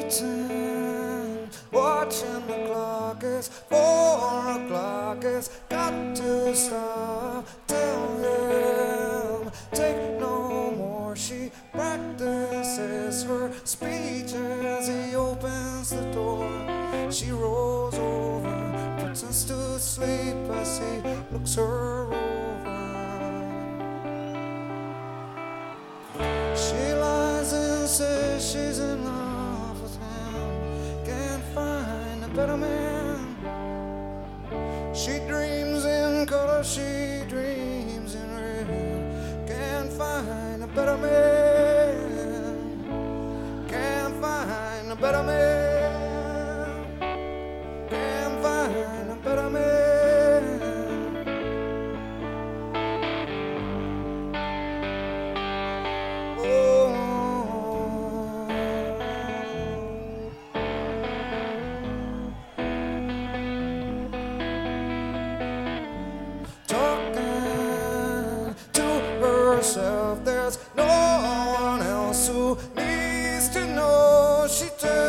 waiting, watching the clock. It's 4 o'clock. It's got to stop. Tell him, take no more. She practices her speech as he opens the door. She rolls over, pretends to sleep as he looks her over. She lies and says she's in love with him, can't find a better man. She dreams in color, she dreams in red, can't find a better man, can't find a better man, can't find a better man. Herself, there's no one else who needs to know. She turns